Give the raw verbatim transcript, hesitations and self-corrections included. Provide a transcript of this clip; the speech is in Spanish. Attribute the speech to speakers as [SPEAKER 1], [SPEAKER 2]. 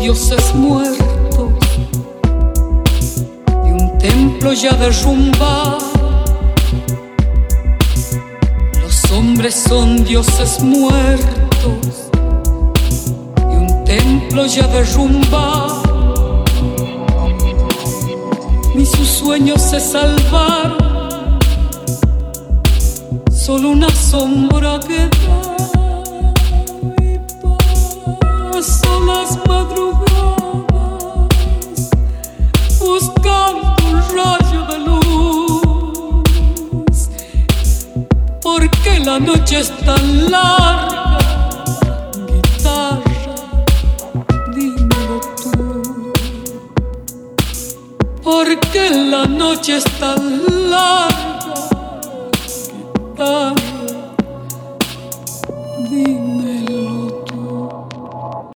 [SPEAKER 1] dioses muertos, de un templo ya derrumbado. Los hombres son dioses muertos, de un templo ya derrumbado. Ni sus sueños se salvaron, solo una sombra queda. Paso las madrugadas buscando un rayo de luz, porque la noche es tan larga. Guitarra, dímelo tú, porque la noche es tan larga.